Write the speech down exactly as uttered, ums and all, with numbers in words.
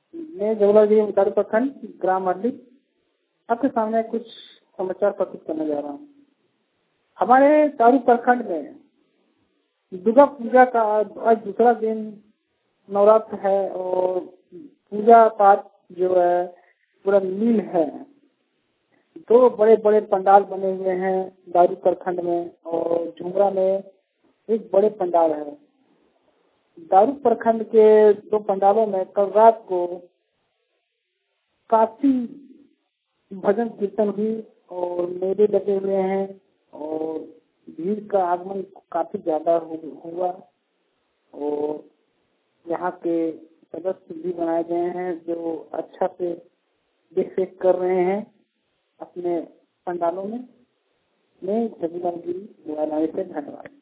मैं जवलागिरी दारू प्रखंड ग्राम मंडी आपके सामने कुछ समाचार प्रस्तुत करने जा रहा हूँ। हमारे दारू प्रखंड में दुर्गा पूजा का आज दूसरा दिन नवरात्र है और पूजा पाठ जो है पूरा नील है। दो बड़े बड़े पंडाल बने हुए हैं दारू प्रखंड में और झुमरा में एक बड़े पंडाल है। दारू प्रखंड के दो पंडालों में कल रात को काफी भजन कीर्तन हुई और मेले लगे हुए हैं और भीड़ का आगमन काफी ज्यादा हुआ और यहाँ के सदस्य भी बनाए गए हैं जो अच्छा से देख रेख कर रहे हैं अपने पंडालों में। मैं जबीला गिरी से धन्यवाद।